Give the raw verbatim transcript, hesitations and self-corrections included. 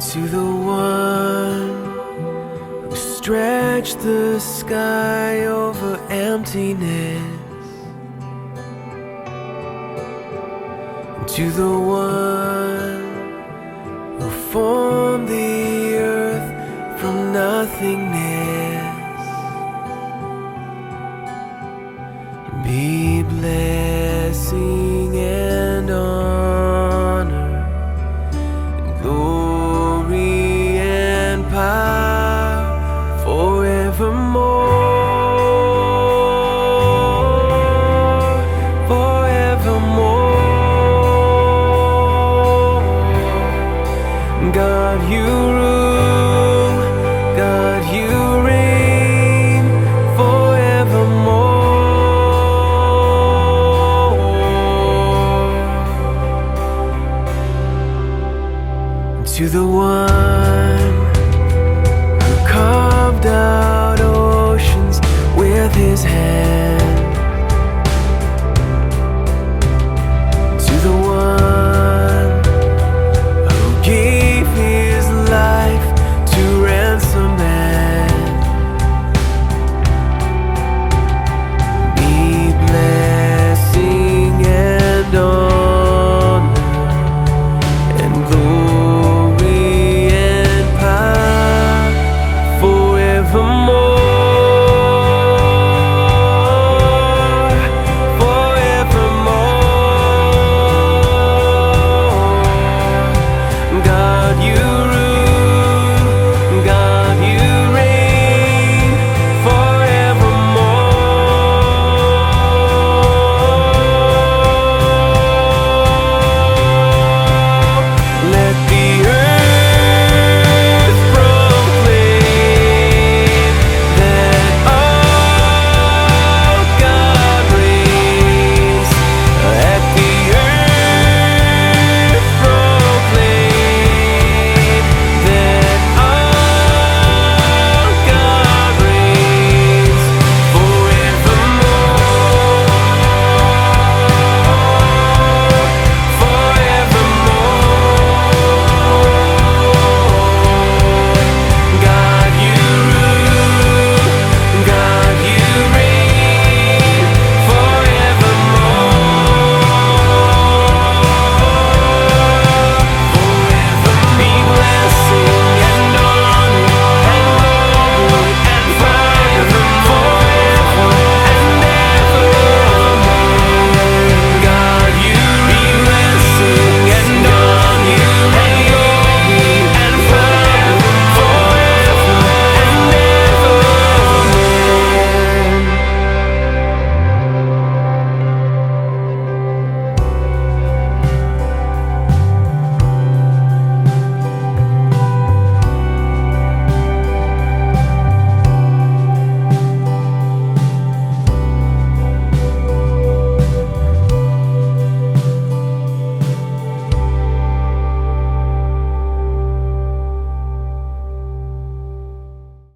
To the one who stretched the sky over emptiness, to the one who formed the earth from nothingness, be blessing and honor and glory and power forevermore, forevermore. God, you rule, God, you reign forevermore. To the one who carved out oceans with his hand,